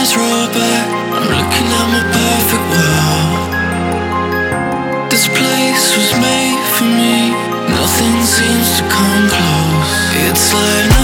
throw back. I'm looking at my perfect world. This place was made for me. Nothing seems to come close. It's like